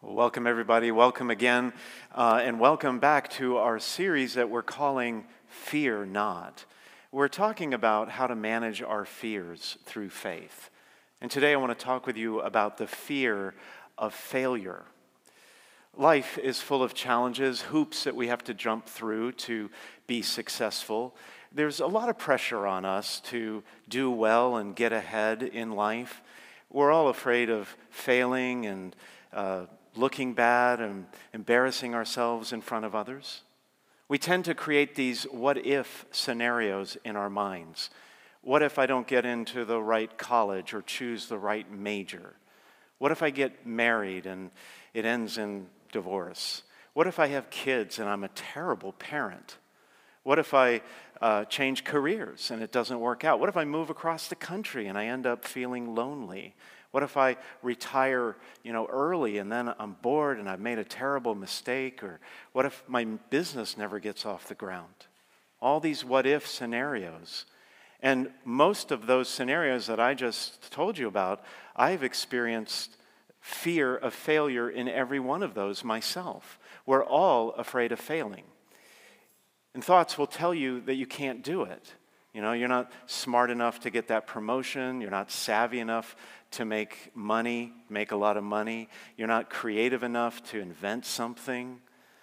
Welcome, everybody. Welcome again, and welcome back to our series that we're calling Fear Not. We're talking about how to manage our fears through faith. And today I want to talk with you about the fear of failure. Life is full of challenges, hoops that we have to jump through to be successful. There's a lot of pressure on us to do well and get ahead in life. We're all afraid of failing and looking bad and embarrassing ourselves in front of others. We tend to create these what-if scenarios in our minds. What if I don't get into the right college or choose the right major? What if I get married and it ends in divorce? What if I have kids and I'm a terrible parent? What if I change careers and it doesn't work out? What if I move across the country and I end up feeling lonely? What if I retire, early and then I'm bored and I've made a terrible mistake? Or what if my business never gets off the ground? All these what-if scenarios. And most of those scenarios that I just told you about, I've experienced fear of failure in every one of those myself. We're all afraid of failing. And thoughts will tell you that you can't do it. You're not smart enough to get that promotion. You're not savvy enough to make a lot of money. You're not creative enough to invent something.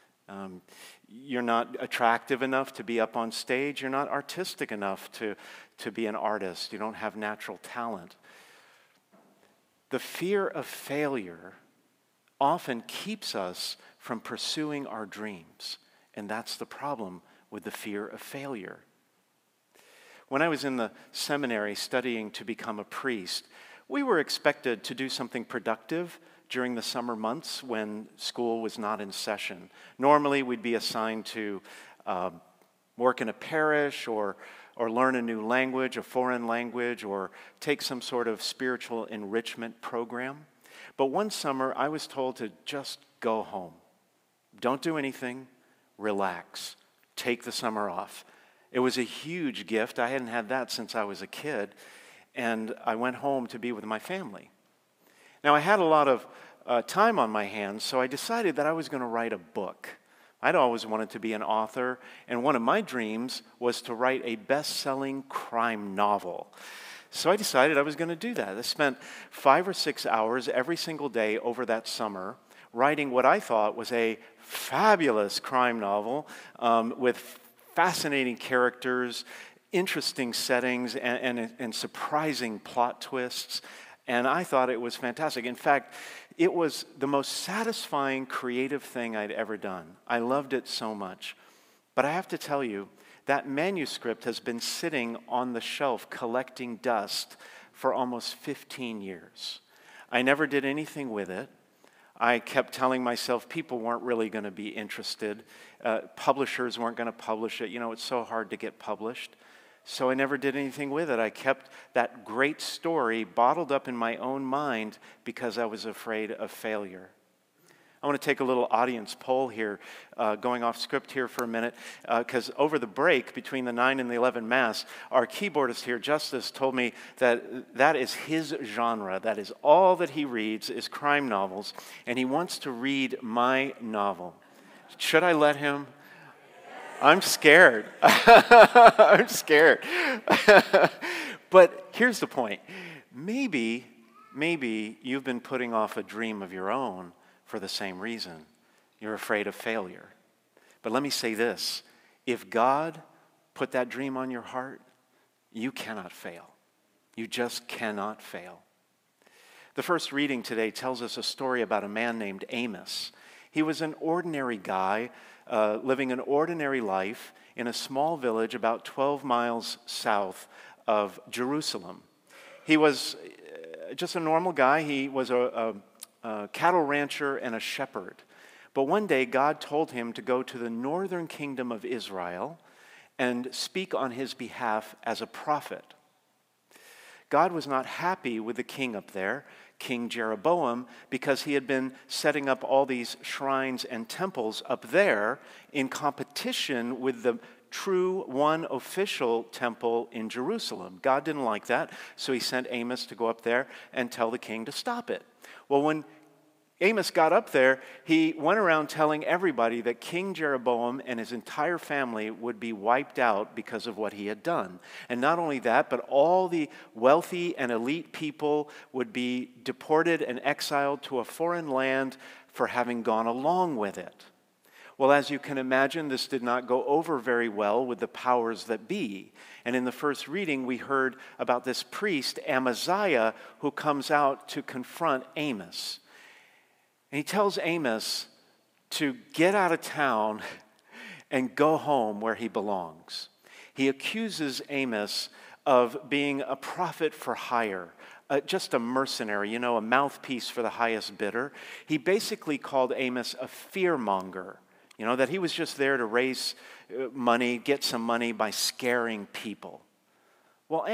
You're not attractive enough to be up on stage. You're not artistic enough to be an artist. You don't have natural talent. The fear of failure often keeps us from pursuing our dreams. And that's the problem with the fear of failure. When I was in the seminary studying to become a priest, we were expected to do something productive during the summer months when school was not in session. Normally, we'd be assigned to work in a parish or learn a new language, a foreign language, or take some sort of spiritual enrichment program. But one summer, I was told to just go home. Don't do anything. Relax. Take the summer off. It was a huge gift. I hadn't had that since I was a kid. And I went home to be with my family. Now, I had a lot of time on my hands, so I decided that I was going to write a book. I'd always wanted to be an author, and one of my dreams was to write a best-selling crime novel. So I decided I was going to do that. I spent 5 or 6 hours every single day over that summer writing what I thought was a fabulous crime novel with fascinating characters, interesting settings, and surprising plot twists. And I thought it was fantastic. In fact, it was the most satisfying creative thing I'd ever done. I loved it so much. But I have to tell you, that manuscript has been sitting on the shelf collecting dust for almost 15 years. I never did anything with it. I kept telling myself people weren't really going to be interested. Publishers weren't going to publish it. It's so hard to get published. So I never did anything with it. I kept that great story bottled up in my own mind because I was afraid of failure. I want to take a little audience poll here, going off script here for a minute, because over the break between the 9 and the 11 Mass, our keyboardist here, Justice, told me that is his genre. That is all that he reads is crime novels, and he wants to read my novel. Should I let him? I'm scared. I'm scared. But here's the point. Maybe you've been putting off a dream of your own for the same reason. You're afraid of failure. But let me say this. If God put that dream on your heart, you cannot fail. You just cannot fail. The first reading today tells us a story about a man named Amos. He was an ordinary guy living an ordinary life in a small village about 12 miles south of Jerusalem. He was just a normal guy. He was a cattle rancher and a shepherd. But one day, God told him to go to the northern kingdom of Israel and speak on his behalf as a prophet. God was not happy with the king up there, King Jeroboam, because he had been setting up all these shrines and temples up there in competition with the true one official temple in Jerusalem. God didn't like that, so he sent Amos to go up there and tell the king to stop it. Well, when Amos got up there, he went around telling everybody that King Jeroboam and his entire family would be wiped out because of what he had done. And not only that, but all the wealthy and elite people would be deported and exiled to a foreign land for having gone along with it. Well, as you can imagine, this did not go over very well with the powers that be. And in the first reading, we heard about this priest, Amaziah, who comes out to confront Amos. And he tells Amos to get out of town and go home where he belongs. He accuses Amos of being a prophet for hire, just a mercenary, a mouthpiece for the highest bidder. He basically called Amos a fearmonger, that he was just there to raise money, get some money by scaring people. Well,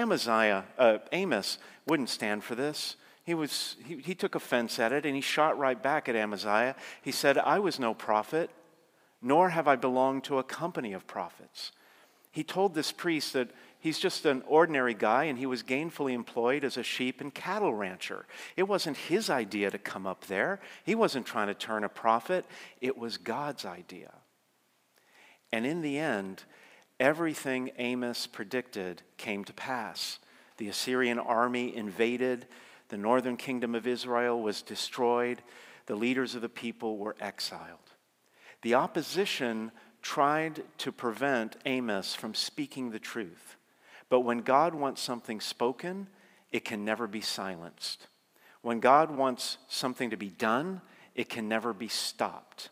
Amos wouldn't stand for this. He took offense at it, and he shot right back at Amaziah. He said, "I was no prophet, nor have I belonged to a company of prophets." He told this priest that he's just an ordinary guy, and he was gainfully employed as a sheep and cattle rancher. It wasn't his idea to come up there. He wasn't trying to turn a prophet. It was God's idea. And in the end, everything Amos predicted came to pass. The Assyrian army invaded. The northern kingdom of Israel was destroyed. The leaders of the people were exiled. The opposition tried to prevent Amos from speaking the truth. But when God wants something spoken, it can never be silenced. When God wants something to be done, it can never be stopped.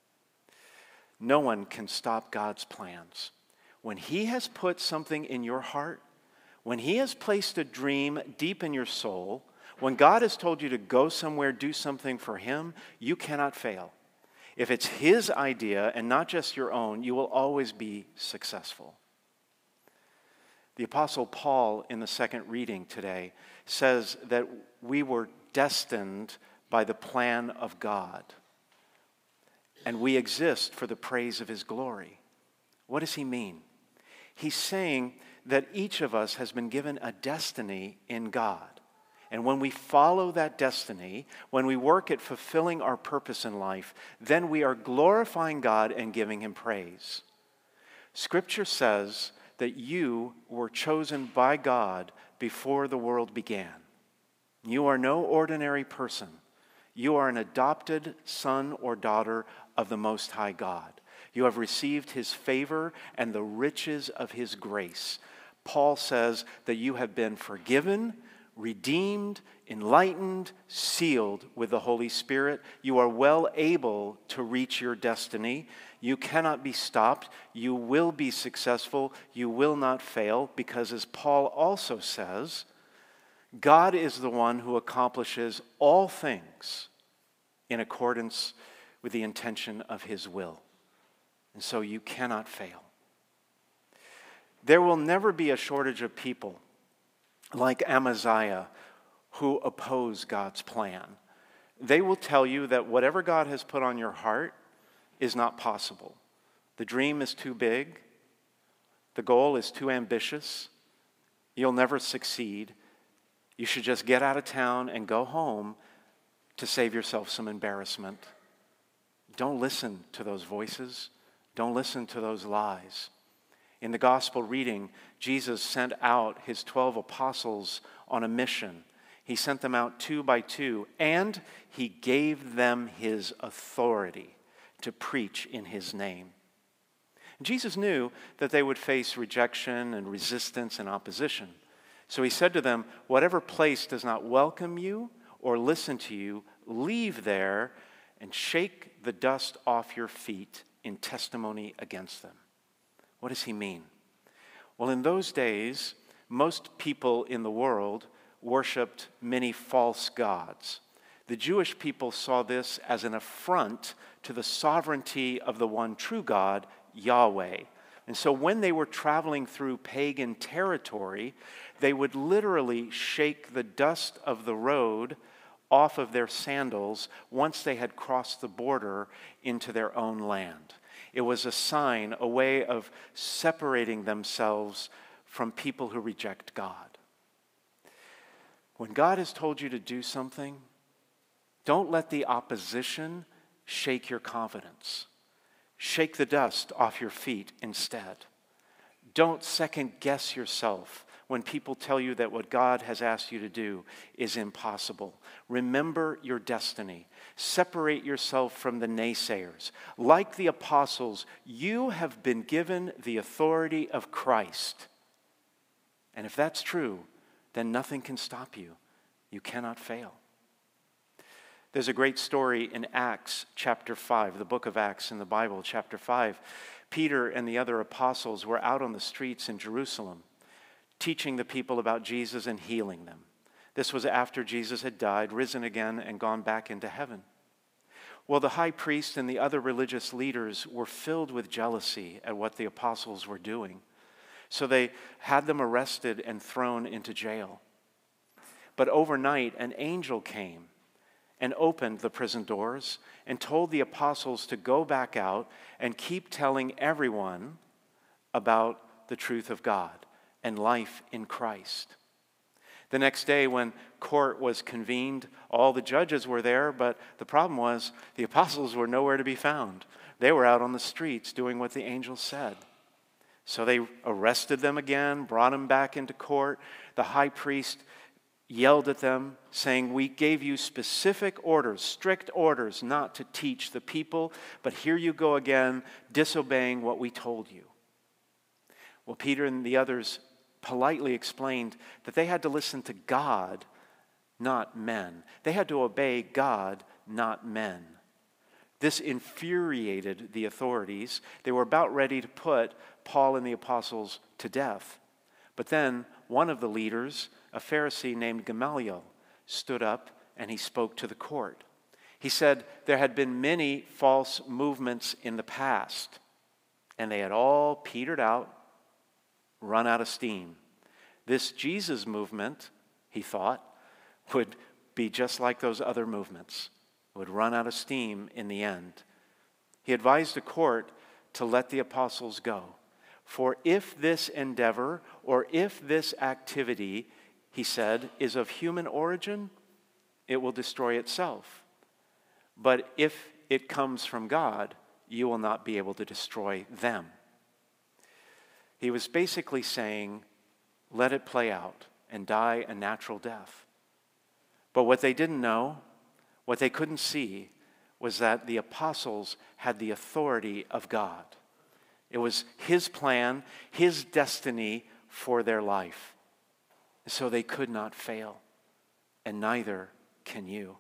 No one can stop God's plans. When He has put something in your heart, when He has placed a dream deep in your soul, when God has told you to go somewhere, do something for Him, you cannot fail. If it's His idea and not just your own, you will always be successful. The Apostle Paul, in the second reading today, says that we were destined by the plan of God, and we exist for the praise of His glory. What does he mean? He's saying that each of us has been given a destiny in God. And when we follow that destiny, when we work at fulfilling our purpose in life, then we are glorifying God and giving Him praise. Scripture says that you were chosen by God before the world began. You are no ordinary person. You are an adopted son or daughter of the Most High God. You have received His favor and the riches of His grace. Paul says that you have been forgiven, redeemed, enlightened, sealed with the Holy Spirit. You are well able to reach your destiny. You cannot be stopped. You will be successful. You will not fail, because as Paul also says, God is the one who accomplishes all things in accordance with the intention of His will. And so you cannot fail. There will never be a shortage of people like Amaziah who oppose God's plan. They will tell you that whatever God has put on your heart is not possible. The dream is too big. The goal is too ambitious. You'll never succeed. You should just get out of town and go home to save yourself some embarrassment. Don't listen to those voices. Don't listen to those lies. In the gospel reading, Jesus sent out His 12 apostles on a mission. He sent them out 2 by 2, and He gave them His authority to preach in His name. Jesus knew that they would face rejection and resistance and opposition. So He said to them, "Whatever place does not welcome you or listen to you, leave there and shake the dust off your feet in testimony against them." What does He mean? Well, in those days, most people in the world worshiped many false gods. The Jewish people saw this as an affront to the sovereignty of the one true God, Yahweh. And so when they were traveling through pagan territory, they would literally shake the dust of the road off of their sandals once they had crossed the border into their own land. It was a sign, a way of separating themselves from people who reject God. When God has told you to do something, Don't let the opposition shake your confidence. Shake the dust off your feet instead. Don't second guess yourself when people tell you that what God has asked you to do is impossible. Remember your destiny. Separate yourself from the naysayers. Like the apostles, you have been given the authority of Christ. And if that's true, then nothing can stop you. You cannot fail. There's a great story in Acts chapter 5, the book of Acts in the Bible, chapter 5. Peter and the other apostles were out on the streets in Jerusalem, teaching the people about Jesus and healing them. This was after Jesus had died, risen again, and gone back into heaven. Well, the high priest and the other religious leaders were filled with jealousy at what the apostles were doing. So they had them arrested and thrown into jail. But overnight, an angel came and opened the prison doors and told the apostles to go back out and keep telling everyone about the truth of God and life in Christ. The next day when court was convened, all the judges were there, but the problem was the apostles were nowhere to be found. They were out on the streets doing what the angel said. So they arrested them again, brought them back into court. The high priest yelled at them, saying, "We gave you specific orders, strict orders, not to teach the people, but here you go again, disobeying what we told you." Well, Peter and the others politely explained that they had to listen to God, not men. They had to obey God, not men. This infuriated the authorities. They were about ready to put Paul and the apostles to death. But then one of the leaders, a Pharisee named Gamaliel, stood up and he spoke to the court. He said there had been many false movements in the past, and they had all petered out, run out of steam. This Jesus movement, he thought, would be just like those other movements. It would run out of steam in the end. He advised the court to let the apostles go. For if this endeavor or if this activity, he said, is of human origin, it will destroy itself. But if it comes from God, you will not be able to destroy them. He was basically saying, let it play out and die a natural death. But what they didn't know, what they couldn't see, was that the apostles had the authority of God. It was his plan, his destiny for their life. So they could not fail, and neither can you.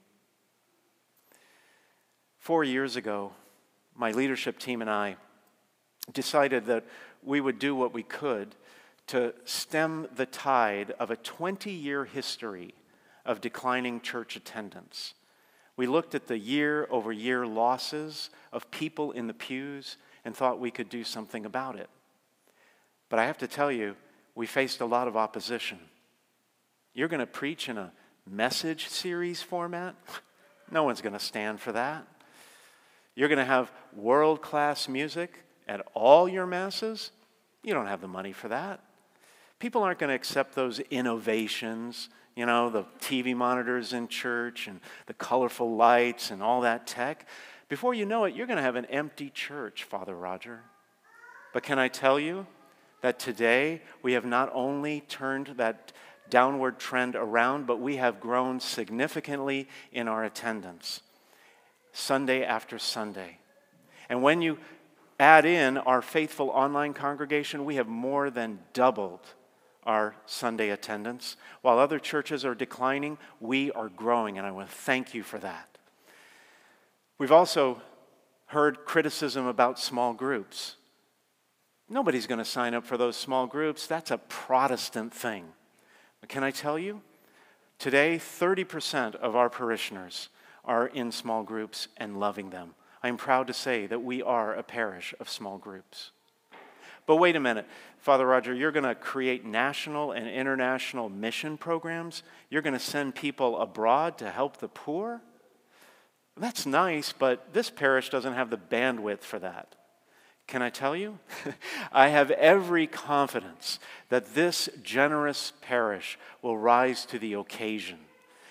4 years ago, my leadership team and I decided that we would do what we could to stem the tide of a 20-year history of declining church attendance. We looked at the year-over-year losses of people in the pews and thought we could do something about it. But I have to tell you, we faced a lot of opposition. You're going to preach in a message series format? No one's going to stand for that. You're going to have world-class music at all your masses? You don't have the money for that. People aren't going to accept those innovations, you know, the TV monitors in church and the colorful lights and all that tech. Before you know it, you're going to have an empty church, Father Roger. But can I tell you that today we have not only turned that downward trend around, but we have grown significantly in our attendance, Sunday after Sunday. And when you add in our faithful online congregation, we have more than doubled our Sunday attendance. While other churches are declining, we are growing, and I want to thank you for that. We've also heard criticism about small groups. Nobody's going to sign up for those small groups. That's a Protestant thing. But can I tell you, today 30% of our parishioners are in small groups and loving them. I am proud to say that we are a parish of small groups. But wait a minute, Father Roger, you're going to create national and international mission programs? You're going to send people abroad to help the poor? That's nice, but this parish doesn't have the bandwidth for that. Can I tell you? I have every confidence that this generous parish will rise to the occasion.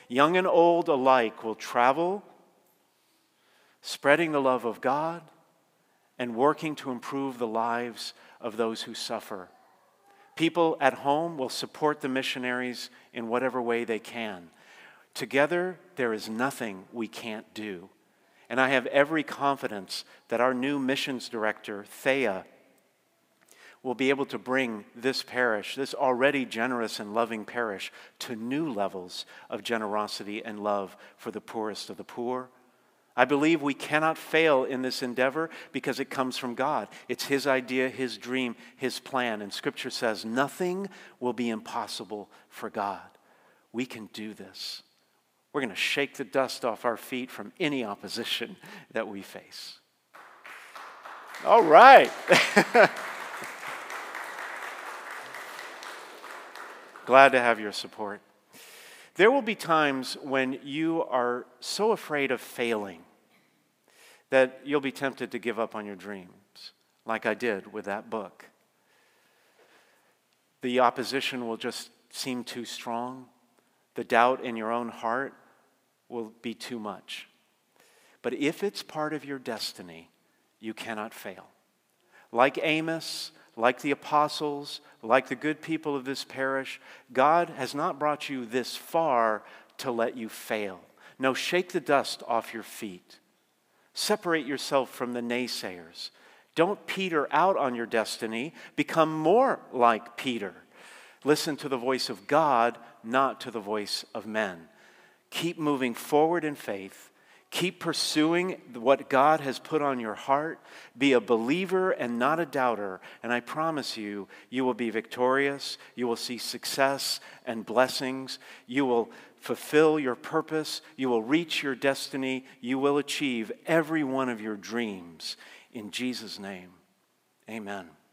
young and old alike, will travel, spreading the love of God and working to improve the lives of those who suffer. People at home will support the missionaries in whatever way they can. Together, there is nothing we can't do. And I have every confidence that our new missions director, Thea, will be able to bring this parish, this already generous and loving parish, to new levels of generosity and love for the poorest of the poor. I believe we cannot fail in this endeavor because it comes from God. It's His idea, His dream, His plan. And Scripture says nothing will be impossible for God. We can do this. We're going to shake the dust off our feet from any opposition that we face. All right. Glad to have your support. There will be times when you are so afraid of failing that you'll be tempted to give up on your dreams, like I did with that book. The opposition will just seem too strong. The doubt in your own heart will be too much. But if it's part of your destiny, you cannot fail. Like Amos, like the apostles, like the good people of this parish, God has not brought you this far to let you fail. No, shake the dust off your feet. Separate yourself from the naysayers. Don't peter out on your destiny. Become more like Peter. Listen to the voice of God, not to the voice of men. Keep moving forward in faith. Keep pursuing what God has put on your heart. Be a believer and not a doubter. And I promise you, you will be victorious. You will see success and blessings. You will fulfill your purpose. You will reach your destiny. You will achieve every one of your dreams. In Jesus' name, amen.